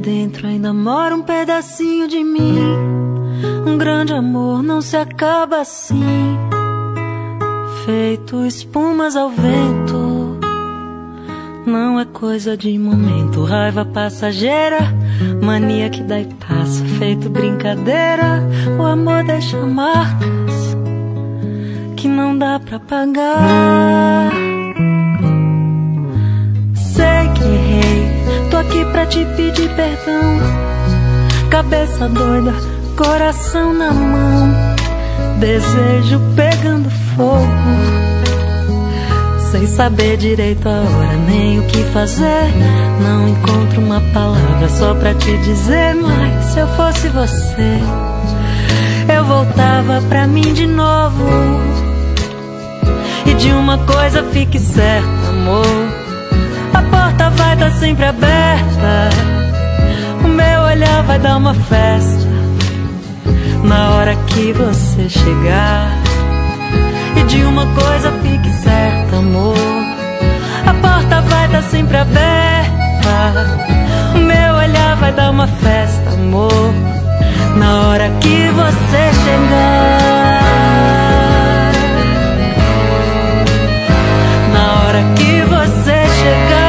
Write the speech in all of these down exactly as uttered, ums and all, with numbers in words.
dentro ainda mora um pedacinho de mim. Um grande amor não se acaba assim, feito espumas ao vento. Não é coisa de momento, raiva passageira, mania que dá e passa, feito brincadeira. O amor deixa marcas que não dá pra pagar. Sei que errei, tô aqui pra te pedir perdão. Cabeça doida, coração na mão, desejo pegando fogo. Sem saber direito a hora nem o que fazer, não encontro uma palavra só pra te dizer. Mas se eu fosse você, eu voltava pra mim de novo. E de uma coisa fique certa, amor, a porta vai estar sempre aberta. O meu olhar vai dar uma festa na hora que você chegar. E de uma coisa fique certa, amor, a porta vai estar sempre aberta. O meu olhar vai dar uma festa, amor, na hora que você chegar. Na hora que você chegar.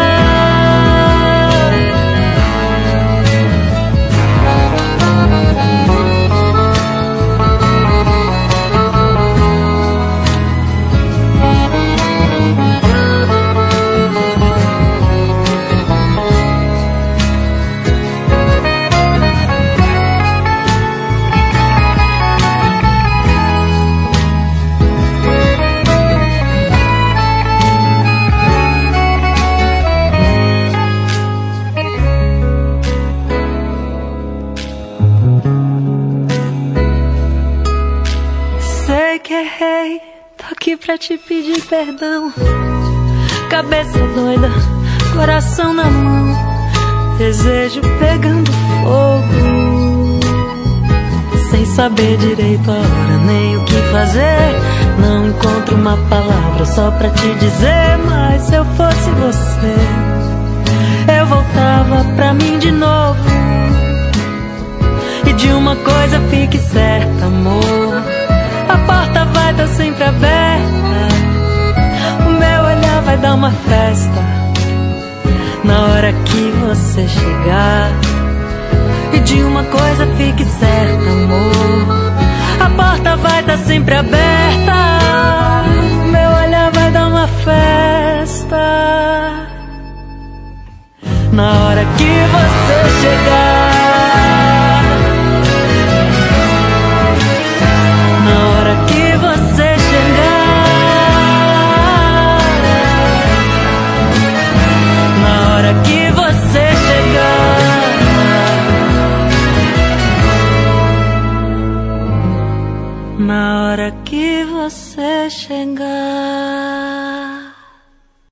Pra te pedir perdão. Cabeça doida, coração na mão, desejo pegando fogo. Sem saber direito a hora nem o que fazer, não encontro uma palavra só pra te dizer. Mas se eu fosse você, eu voltava pra mim de novo. E de uma coisa fique certa, amor, a porta vai estar sempre aberta. O meu olhar vai dar uma festa na hora que você chegar. E de uma coisa fique certa, amor, a porta vai estar sempre aberta. O meu olhar vai dar uma festa na hora que você chegar. Que você chegar, na hora que você chegar.